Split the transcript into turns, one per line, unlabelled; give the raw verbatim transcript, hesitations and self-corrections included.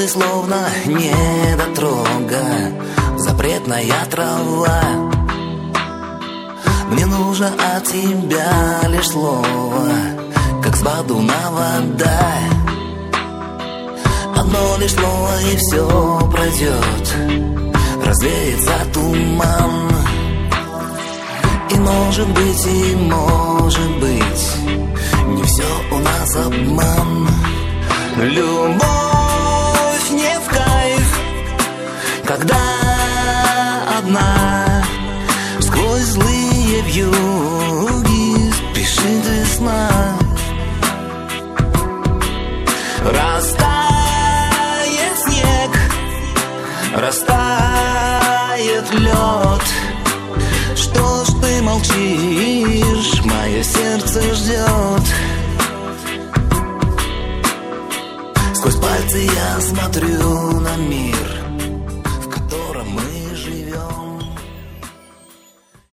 ты словно недотрога, запретная трава. Мне нужно от тебя лишь слово, как с бадуна вода. Одно лишь слово и все пройдет, развеется туман. И может быть, и может быть, не все у нас обман. Любовь не в кайф, когда одна сквозь злые вьюги спешит весна. Растает снег, растает лед. Что ж ты молчишь, мое сердце ждет. Сквозь пальцы я смотрю на мир,